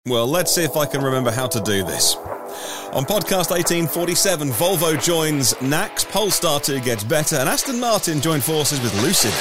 Well, let's see if I can remember how to do this. On podcast 1847, Volvo joins NACS, Polestar 2 gets better, and Aston Martin join forces with Lucid.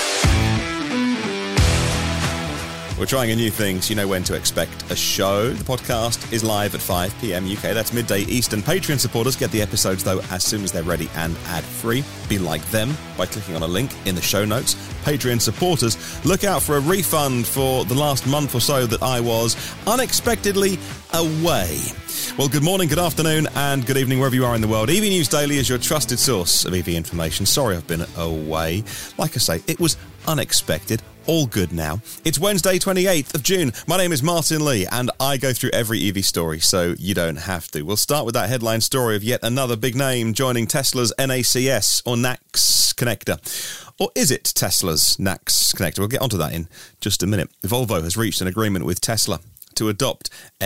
We're trying a new thing, so you know when to expect a show. The podcast is live at 5 p.m. UK. That's midday Eastern. Patreon supporters get the episodes, though, as soon as they're ready and ad-free. Be like them by clicking on a link in the show notes. Patreon supporters, look out for a refund for the last month or so that I was unexpectedly away. Well, good morning, good afternoon, and good evening wherever you are in the world. EV News Daily is your trusted source of EV information. Sorry I've been away. Like I say, it was unexpected. All good now. It's Wednesday, 28th of June. My name is Martin Lee, and I go through every EV story, so you don't have to. We'll start with that headline story of yet another big name joining Tesla's NACS, or NACS connector. Or is it Tesla's NACS connector? We'll get onto that in just a minute. Volvo has reached an agreement with Tesla to adopt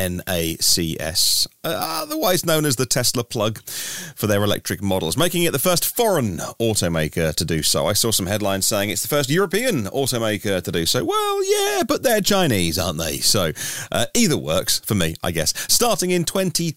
NACS, otherwise known as the Tesla plug, for their electric models, making it the first foreign automaker to do so. I saw some headlines saying it's the first European automaker to do so. Well, yeah, but they're Chinese, aren't they? So either works for me, I guess. Starting in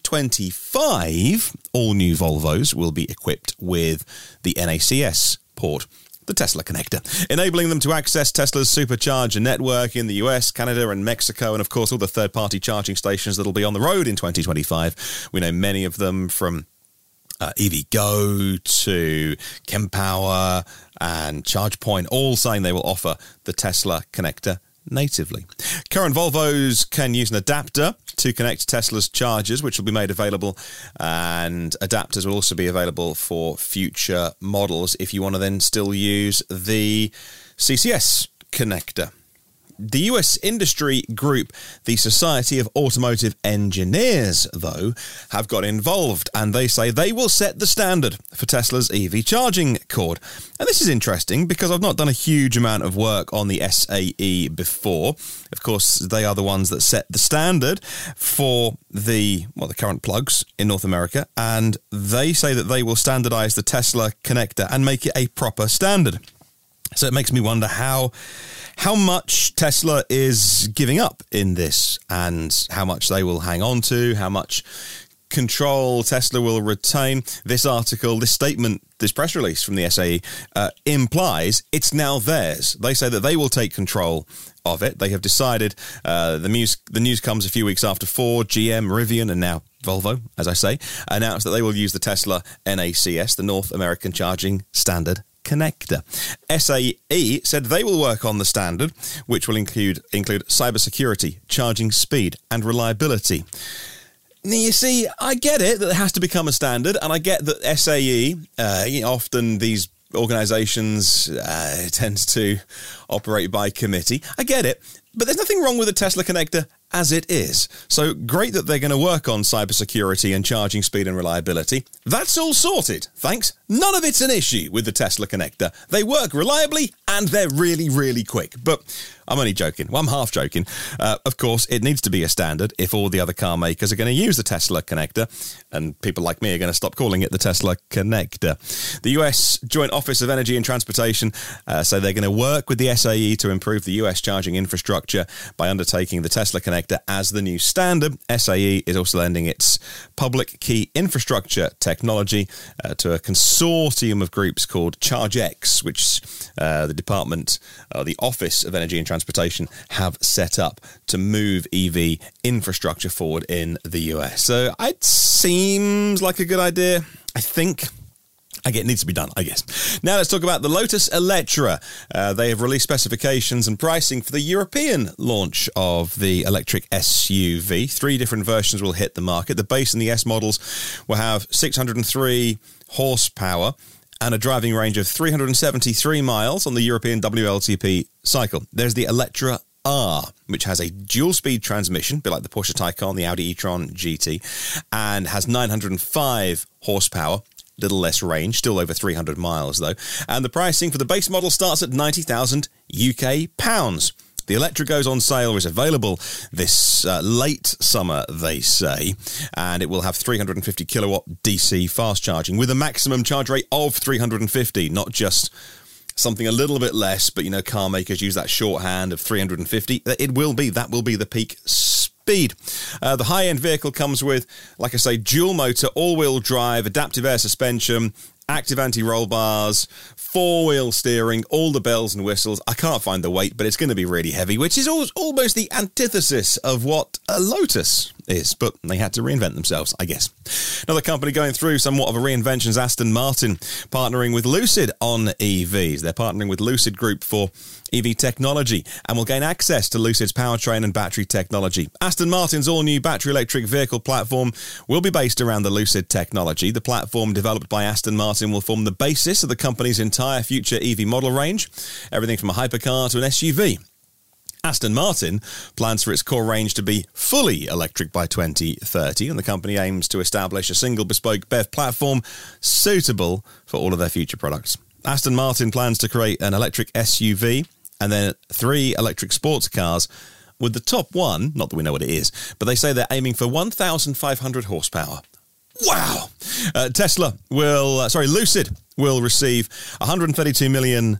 2025, all new Volvos will be equipped with the NACS port, the Tesla connector, enabling them to access Tesla's supercharger network in the US, Canada and Mexico, and of course all the third-party charging stations that'll be on the road in 2025. We know many of them from EVgo to Kempower and ChargePoint, all saying they will offer the Tesla connector natively. Current Volvos can use an adapter to connect Tesla's chargers, which will be made available, and adapters will also be available for future models if you want to then still use the CCS connector. The US industry group, the Society of Automotive Engineers, though, have got involved, and they say they will set the standard for Tesla's EV charging cord. And this is interesting because I've not done a huge amount of work on the SAE before. Of course, they are the ones that set the standard for the current plugs in North America, and they say that they will standardize the Tesla connector and make it a proper standard. So it makes me wonder how much Tesla is giving up in this and how much they will hang on to, how much control Tesla will retain. This article, this statement, this press release from the SAE implies it's now theirs. They say that they will take control of it. They have decided. The news comes a few weeks after Ford, GM, Rivian, and now Volvo, as I say, announced that they will use the Tesla NACS, the North American Charging Standard connector. SAE said they will work on the standard, which will include cybersecurity, charging speed, and reliability. Now, you see, I get it that it has to become a standard, and I get that SAE, often these organisations tends to operate by committee. I get it, but there's nothing wrong with the Tesla connector as it is. So great that they're going to work on cybersecurity and charging speed and reliability. That's all sorted, thanks. None of it's an issue with the Tesla connector. They work reliably and they're really, really quick. But I'm only joking. Well, I'm half joking. Of course, it needs to be a standard if all the other car makers are going to use the Tesla connector, and people like me are going to stop calling it the Tesla connector. The US Joint Office of Energy and Transportation say they're going to work with the SAE to improve the US charging infrastructure by undertaking the Tesla connector as the new standard. SAE is also lending its public key infrastructure technology to a consortium of groups called ChargeX, which the Office of Energy and Transportation have set up to move EV infrastructure forward in the US. So it seems like a good idea, I think. It needs to be done, I guess. Now let's talk about the Lotus Eletre. They have released specifications and pricing for the European launch of the electric SUV. 3 different versions will hit the market. The base and the S models will have 603 horsepower and a driving range of 373 miles on the European WLTP cycle. There's the Eletre R, which has a dual-speed transmission, a bit like the Porsche Taycan, the Audi e-tron GT, and has 905 horsepower. Little less range, still over 300 miles though. And the pricing for the base model starts at 90,000 UK pounds. The Eletre goes on sale, is available this late summer, they say, and it will have 350 kilowatt DC fast charging with a maximum charge rate of 350, not just something a little bit less, but car makers use that shorthand of 350. That will be the peak speed. The high-end vehicle comes with, like I say, dual motor, all-wheel drive, adaptive air suspension, active anti-roll bars, four-wheel steering, all the bells and whistles. I can't find the weight, but it's going to be really heavy, which is almost the antithesis of what a Lotus is. But they had to reinvent themselves, I guess. Another company going through somewhat of a reinvention is Aston Martin, partnering with Lucid on EVs. They're partnering with Lucid Group for EV technology and will gain access to Lucid's powertrain and battery technology. Aston Martin's all-new battery electric vehicle platform will be based around the Lucid technology. The platform developed by Aston Martin will form the basis of the company's entire future EV model range, everything from a hypercar to an SUV. Aston Martin plans for its core range to be fully electric by 2030, and the company aims to establish a single bespoke BEV platform suitable for all of their future products. Aston Martin plans to create an electric SUV and then 3 electric sports cars, with the top one, not that we know what it is, but they say they're aiming for 1,500 horsepower. Wow! Lucid will receive $132 million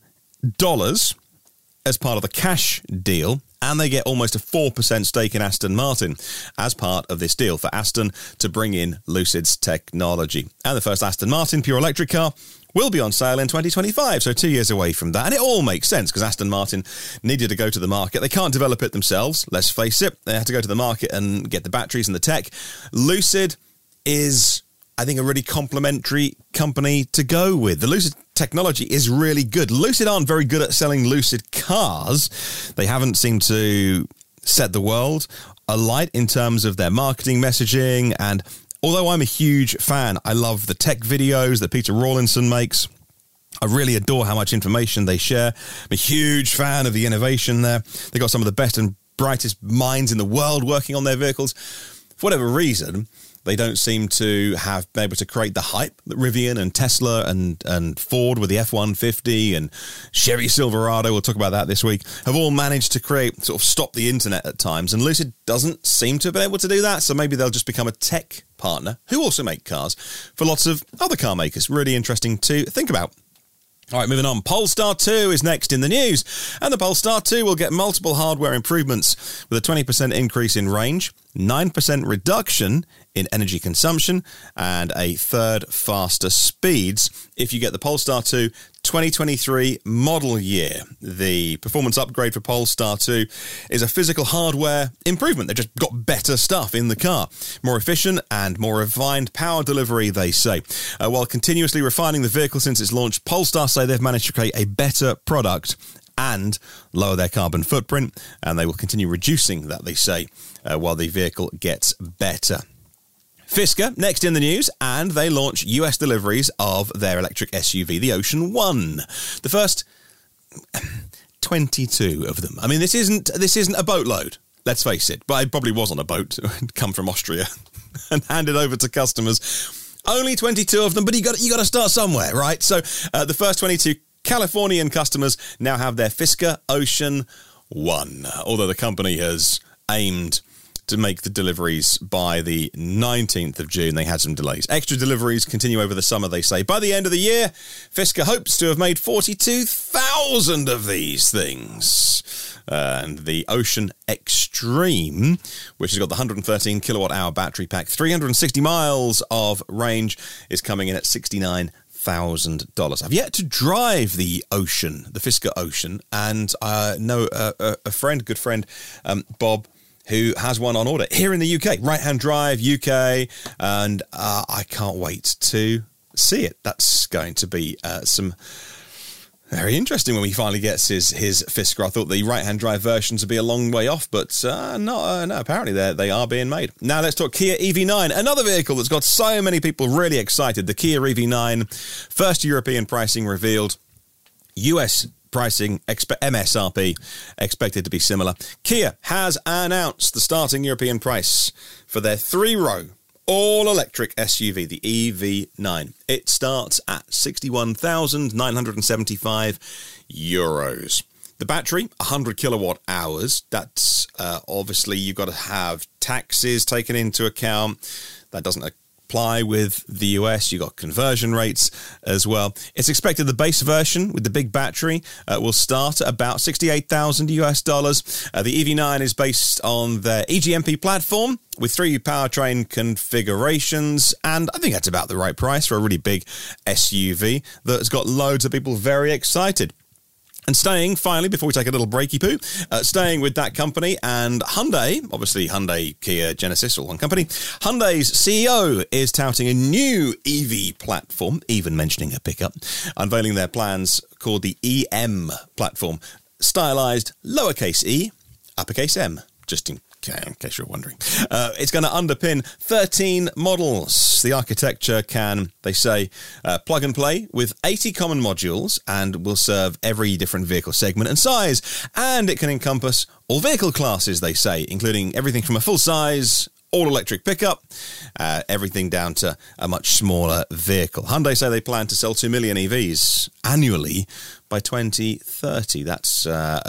as part of the cash deal, and they get almost a 4% stake in Aston Martin as part of this deal for Aston to bring in Lucid's technology. And the first Aston Martin pure electric car will be on sale in 2025, so 2 years away from that. And it all makes sense because Aston Martin needed to go to the market. They can't develop it themselves, let's face it. They have to go to the market and get the batteries and the tech. Lucid is, I think, a really complementary company to go with. The Lucid technology is really good. Lucid aren't very good at selling Lucid cars. They haven't seemed to set the world alight in terms of their marketing messaging, and although I'm a huge fan, I love the tech videos that Peter Rawlinson makes. I really adore how much information they share. I'm a huge fan of the innovation there. They've got some of the best and brightest minds in the world working on their vehicles. For whatever reason, they don't seem to have been able to create the hype that Rivian and Tesla and Ford with the F-150 and Chevy Silverado, we'll talk about that this week, have all managed to create, sort of stop the internet at times. And Lucid doesn't seem to have been able to do that. So maybe they'll just become a tech partner who also make cars for lots of other car makers. Really interesting to think about. All right, moving on. Polestar 2 is next in the news, and the Polestar 2 will get multiple hardware improvements with a 20% increase in range, 9% reduction in energy consumption, and a third faster speeds if you get the Polestar 2 2023 model year. The performance upgrade for Polestar 2 is a physical hardware improvement. They've just got better stuff in the car. More efficient and more refined power delivery, they say. While continuously refining the vehicle since its launch, Polestar say they've managed to create a better product and lower their carbon footprint, and they will continue reducing that, they say, while the vehicle gets better. Fisker, next in the news, and they launch US deliveries of their electric SUV, the Ocean One. The first 22 of them. I mean, this isn't a boatload, let's face it, but it probably was on a boat, come from Austria, and handed over to customers. Only 22 of them, but you got to start somewhere, right? So the first 22 Californian customers now have their Fisker Ocean One, although the company has aimed to make the deliveries by the 19th of June. They had some delays. Extra deliveries continue over the summer, they say. By the end of the year, Fisker hopes to have made 42,000 of these things. And the Ocean Extreme, which has got the 113 kilowatt-hour battery pack, 360 miles of range, is coming in at $69,000. I've yet to drive the Ocean, the Fisker Ocean, and I know a good friend, Bob, who has one on order here in the UK, right-hand drive, UK, and I can't wait to see it. That's going to be some very interesting when he finally gets his Fisker. I thought the right-hand drive versions would be a long way off, but no, apparently they are being made. Now let's talk Kia EV9, another vehicle that's got so many people really excited. The Kia EV9, first European pricing revealed, US pricing, MSRP expected to be similar. Kia has announced the starting European price for their 3-row all-electric SUV, the EV9. It starts at €61,975. The battery, 100 kilowatt hours. That's obviously you've got to have taxes taken into account. That doesn't supply with the US. You got conversion rates as well. It's expected the base version with the big battery will start at about $68,000 US. The EV9 is based on the EGMP platform with 3 powertrain configurations, and I think that's about the right price for a really big SUV that's got loads of people very excited. And staying, finally, before we take a little breaky poo, staying with that company and Hyundai, obviously Hyundai, Kia, Genesis, all one company. Hyundai's CEO is touting a new EV platform, even mentioning a pickup, unveiling their plans called the EM platform, stylized lowercase e, uppercase M, just in case you're wondering. It's going to underpin 13 models. The architecture can, they say, plug and play with 80 common modules and will serve every different vehicle segment and size. And it can encompass all vehicle classes, they say, including everything from a full-size all-electric pickup, everything down to a much smaller vehicle. Hyundai say they plan to sell 2 million EVs annually by 2030. That's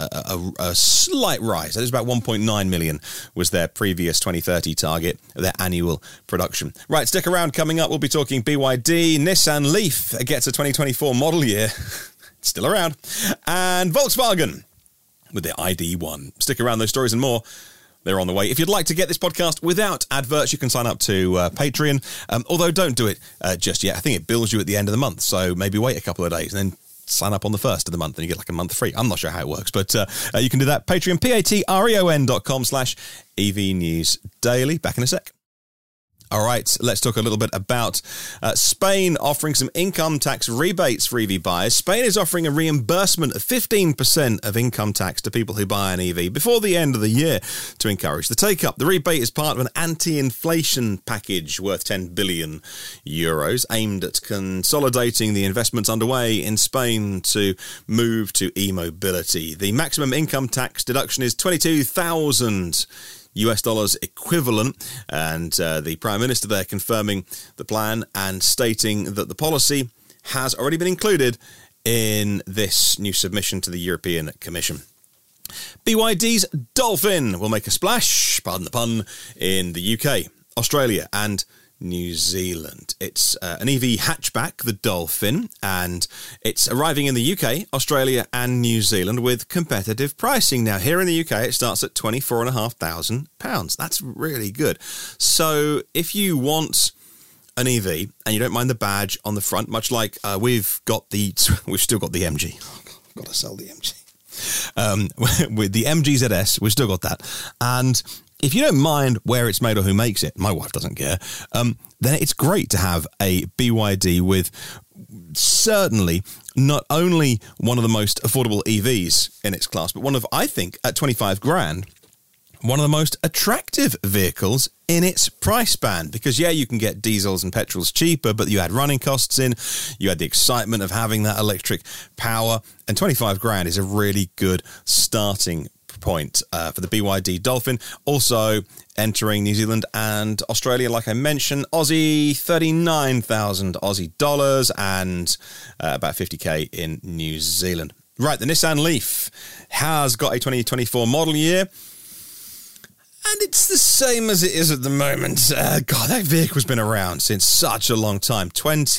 a slight rise. That is about 1.9 million was their previous 2030 target, their annual production. Right, stick around. Coming up, we'll be talking BYD. Nissan Leaf gets a 2024 model year. Still around. And Volkswagen with their ID.1. Stick around, those stories and more. They're on the way. If you'd like to get this podcast without adverts, you can sign up to Patreon. Although don't do it just yet. I think it bills you at the end of the month. So maybe wait a couple of days and then sign up on the 1st of the month and you get like a month free. I'm not sure how it works, but you can do that. Patreon, patreon.com/EV News Daily. Back in a sec. All right, let's talk a little bit about Spain offering some income tax rebates for EV buyers. Spain is offering a reimbursement of 15% of income tax to people who buy an EV before the end of the year to encourage the take-up. The rebate is part of an anti-inflation package worth 10 billion euros aimed at consolidating the investments underway in Spain to move to e-mobility. The maximum income tax deduction is $22,000 US dollars equivalent, and the Prime Minister there confirming the plan and stating that the policy has already been included in this new submission to the European Commission. BYD's Dolphin will make a splash, pardon the pun, in the UK, Australia and New Zealand. It's an EV hatchback, the Dolphin, and it's arriving in the UK, Australia and New Zealand with competitive pricing. Now, here in the UK, it starts at £24,500. That's really good. So if you want an EV and you don't mind the badge on the front, much like we've still got the MG. I've got to sell the MG. With the MG ZS, we've still got that. And if you don't mind where it's made or who makes it, my wife doesn't care, then it's great to have a BYD with certainly not only one of the most affordable EVs in its class, but one of, I think, at 25 grand, one of the most attractive vehicles in its price band. Because, yeah, you can get diesels and petrols cheaper, but you add running costs in, you had the excitement of having that electric power, and 25 grand is a really good starting point for the BYD Dolphin. Also entering New Zealand and Australia, like I mentioned, Aussie 39,000 Aussie dollars and about 50k in New Zealand. Right, the Nissan Leaf has got a 2024 model year, and it's the same as it is at the moment. God, that vehicle's been around since such a long time.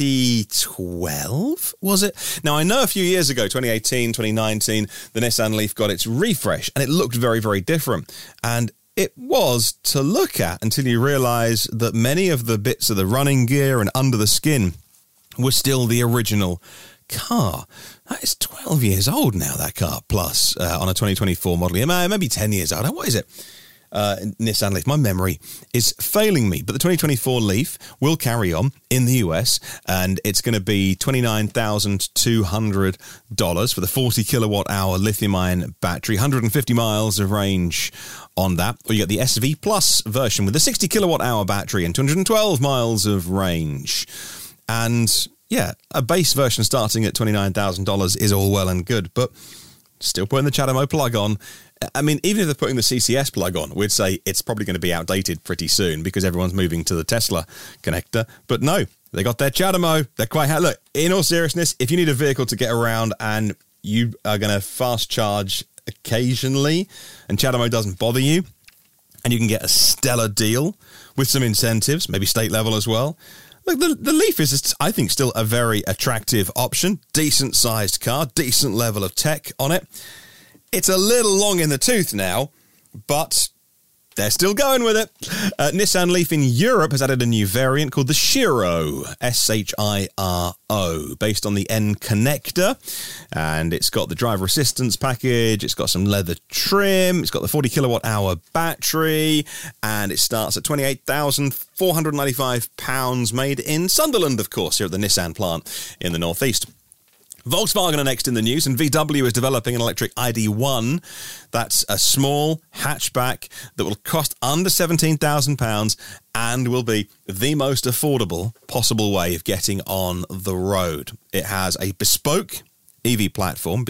2012, was it? Now, I know a few years ago, 2018, 2019, the Nissan Leaf got its refresh, and it looked very, very different. And it was to look at until you realise that many of the bits of the running gear and under the skin were still the original car. That is 12 years old now, that car, plus on a 2024 model year. Maybe 10 years old. What is it? Nissan Leaf. My memory is failing me, but the 2024 Leaf will carry on in the US, and it's going to be $29,200 for the 40 kilowatt hour lithium-ion battery, 150 miles of range on that. Or you get the SV Plus version with the 60 kilowatt hour battery and 212 miles of range. And yeah, a base version starting at $29,000 is all well and good, but still putting the CHAdeMO plug on. I mean, even if they're putting the CCS plug on, we'd say it's probably going to be outdated pretty soon because everyone's moving to the Tesla connector. But no, they got their CHAdeMO. They're quite look, in all seriousness, if you need a vehicle to get around and you are going to fast charge occasionally and CHAdeMO doesn't bother you, and you can get a stellar deal with some incentives, maybe state level as well. Look, the Leaf is, I think, still a very attractive option. Decent sized car, decent level of tech on it. It's a little long in the tooth now, but they're still going with it. Nissan Leaf in Europe has added a new variant called the Shiro, S-H-I-R-O, based on the N connector. And it's got the driver assistance package, it's got some leather trim, it's got the 40 kilowatt hour battery, and it starts at £28,495, made in Sunderland, of course, here at the Nissan plant in the northeast. Volkswagen are next in the news, and VW is developing an electric ID.1. That's a small hatchback that will cost under £17,000 and will be the most affordable possible way of getting on the road. It has a bespoke platform,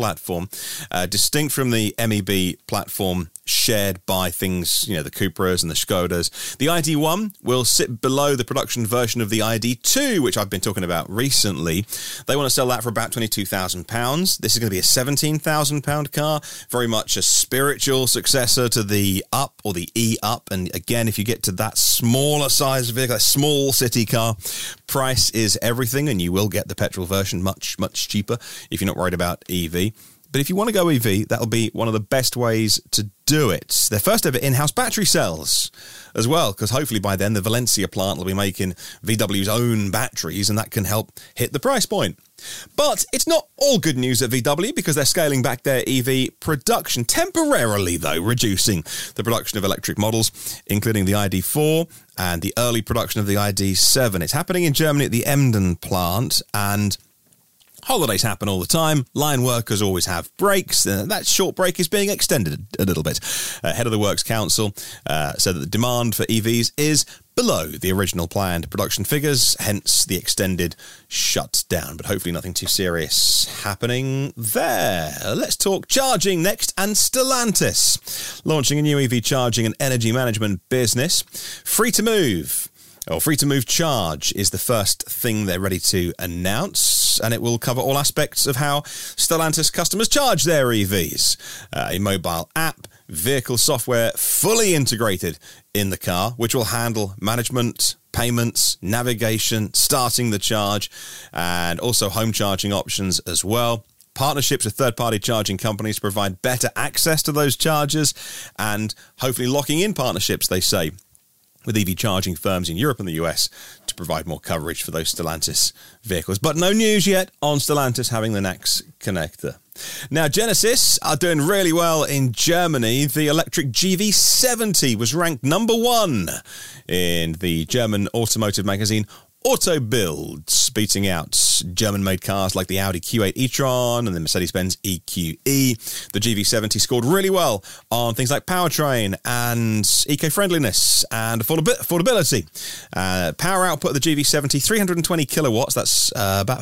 distinct from the MEB platform shared by things, the Cupras and the Skodas. The ID.1 will sit below the production version of the ID.2, which I've been talking about recently. They want to sell that for about £22,000. This is going to be a £17,000 car, very much a spiritual successor to the Up or the E-Up. And again, if you get to that smaller size vehicle, a small city car, price is everything, and you will get the petrol version much, much cheaper if you're not worried about EV. But if you want to go EV, that'll be one of the best ways to do it. Their first ever in-house battery cells as well, because hopefully by then the Valencia plant will be making VW's own batteries, and that can help hit the price point. But it's not all good news at VW, because they're scaling back their EV production, temporarily though, reducing the production of electric models, including the ID.4 and the early production of the ID.7. It's happening in Germany at the Emden plant, and holidays happen all the time. Line workers always have breaks. That short break is being extended a little bit. Head of the Works Council said that the demand for EVs is below the original planned production figures, hence the extended shutdown. But hopefully nothing too serious happening there. Let's talk charging next, and Stellantis launching a new EV charging and energy management business. Free to Move Charge is the first thing they're ready to announce, and it will cover all aspects of how Stellantis customers charge their EVs. A mobile app, vehicle software fully integrated in the car, which will handle management, payments, navigation, starting the charge, and also home charging options as well. Partnerships with third-party charging companies provide better access to those chargers, and hopefully locking in partnerships, they say, with EV charging firms in Europe and the US to provide more coverage for those Stellantis vehicles. But no news yet on Stellantis having the NACS connector. Now, Genesis are doing really well in Germany. The electric GV70 was ranked number 1 in the German automotive magazine Auto Bild, beating out German-made cars like the Audi Q8 e-tron and the Mercedes-Benz EQE. The GV70 scored really well on things like powertrain and eco-friendliness and affordability. Power output of the GV70, 320 kilowatts. That's about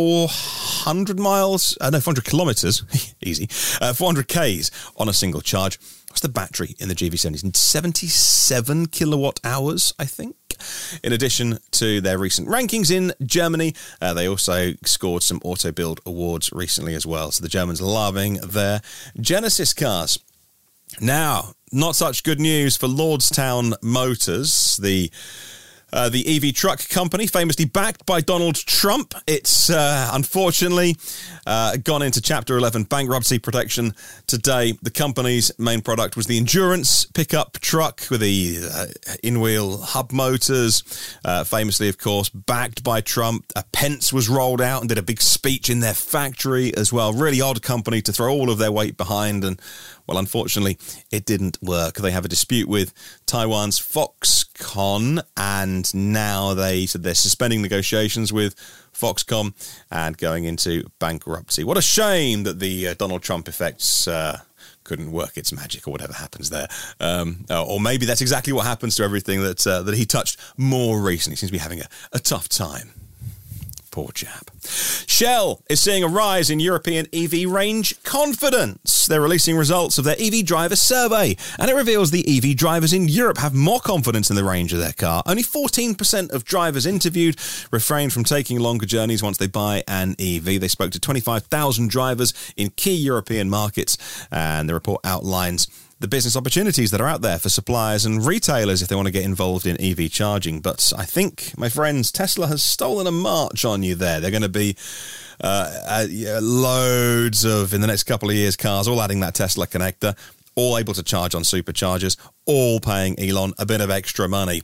400 kilometres. Easy. 400 Ks on a single charge. What's the battery in the GV70? 77 kilowatt hours, I think. In addition to their recent rankings in Germany, they also scored some Auto Bild awards recently as well. So the Germans loving their Genesis cars. Now, not such good news for Lordstown Motors, the EV truck company, famously backed by Donald Trump. It's unfortunately gone into Chapter 11 bankruptcy protection today. The company's main product was the Endurance pickup truck with the in-wheel hub motors, famously, of course, backed by Trump. Pence was rolled out and did a big speech in their factory as well. Really odd company to throw all of their weight behind, and well, unfortunately, it didn't work. They have a dispute with Taiwan's Foxconn, and now they said they're suspending negotiations with Foxconn and going into bankruptcy. What a shame that the Donald Trump effects couldn't work its magic, or whatever happens there. Or maybe that's exactly what happens to everything that he touched more recently. He seems to be having a tough time. Poor chap. Shell is seeing a rise in European EV range confidence. They're releasing results of their EV driver survey, and it reveals the EV drivers in Europe have more confidence in the range of their car. Only 14% of drivers interviewed refrain from taking longer journeys once they buy an EV. They spoke to 25,000 drivers in key European markets, and the report outlines the business opportunities that are out there for suppliers and retailers if they want to get involved in EV charging. But I think, my friends, Tesla has stolen a march on you there. They're going to be loads of, in the next couple of years, cars all adding that Tesla connector, all able to charge on superchargers, all paying Elon a bit of extra money.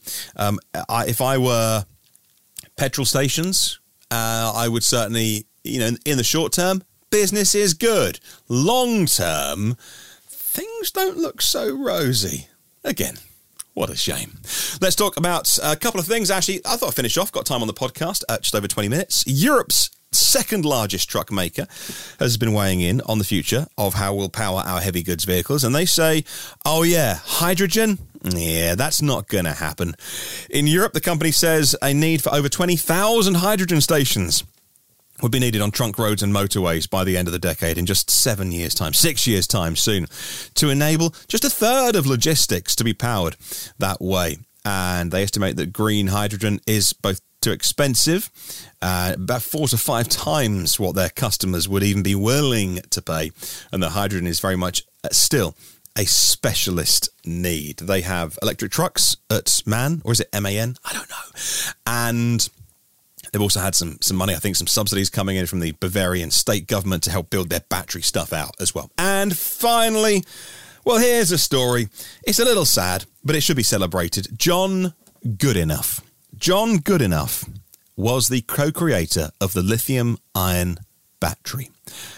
If I were petrol stations, I would certainly, in the short term, business is good. Long term, things don't look so rosy. Again, what a shame. Let's talk about a couple of things. Actually, I thought I'd finish off. Got time on the podcast, just over 20 minutes. Europe's second largest truck maker has been weighing in on the future of how we'll power our heavy goods vehicles. And they say, oh yeah, hydrogen? Yeah, that's not going to happen. In Europe, the company says a need for over 20,000 hydrogen stations would be needed on trunk roads and motorways by the end of the decade in just 6 years' time soon, to enable just a third of logistics to be powered that way. And they estimate that green hydrogen is both too expensive, about 4 to 5 times what their customers would even be willing to pay. And the hydrogen is very much still a specialist need. They have electric trucks at MAN, or is it MAN? I don't know. And they've also had some money, I think some subsidies coming in from the Bavarian state government to help build their battery stuff out as well. And finally, well, here's a story. It's a little sad, but it should be celebrated. John Goodenough. John Goodenough was the co-creator of the lithium-ion battery.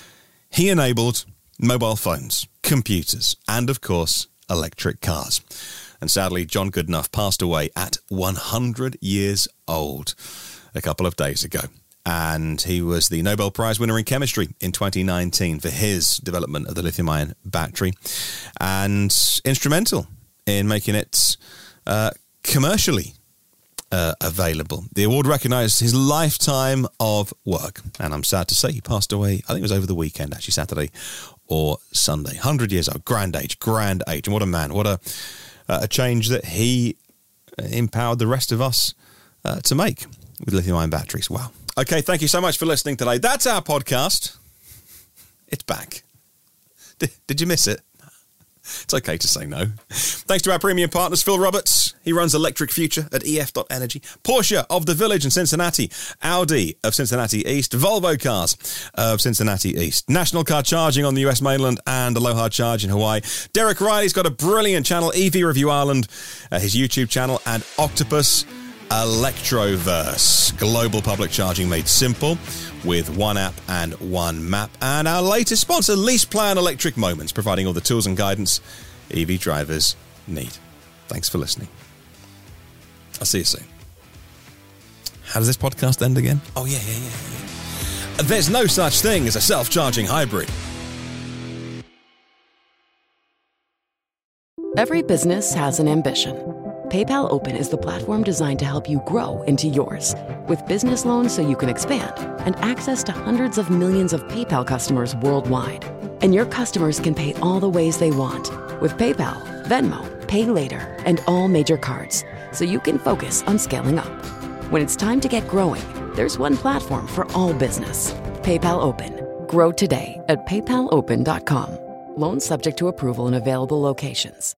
He enabled mobile phones, computers, and, of course, electric cars. And sadly, John Goodenough passed away at 100 years old a couple of days ago. And he was the Nobel Prize winner in chemistry in 2019 for his development of the lithium-ion battery, and instrumental in making it commercially available. The award recognised his lifetime of work, and I'm sad to say he passed away, I think it was over the weekend, actually Saturday or Sunday. 100 years old, grand age, and what a man, what a change that he empowered the rest of us to make with lithium-ion batteries. Wow. Okay, thank you so much for listening today. That's our podcast. It's back. Did you miss it? It's okay to say no. Thanks to our premium partners, Phil Roberts. He runs Electric Future at EF.Energy. Porsche of The Village in Cincinnati. Audi of Cincinnati East. Volvo Cars of Cincinnati East. National Car Charging on the US mainland and Aloha Charge in Hawaii. Derek Riley's got a brilliant channel, EV Review Ireland, his YouTube channel, and Octopus Electroverse. Global public charging made simple with one app and one map. And our latest sponsor, LeasePlan Electric Moments, providing all the tools and guidance EV drivers need. Thanks for listening. I'll see you soon. How does this podcast end again? Oh, yeah. There's no such thing as a self-charging hybrid. Every business has an ambition. PayPal Open is the platform designed to help you grow into yours. With business loans so you can expand and access to hundreds of millions of PayPal customers worldwide. And your customers can pay all the ways they want with PayPal, Venmo, Pay Later, and all major cards, so you can focus on scaling up. When it's time to get growing, there's one platform for all business. PayPal Open. Grow today at paypalopen.com. Loans subject to approval in available locations.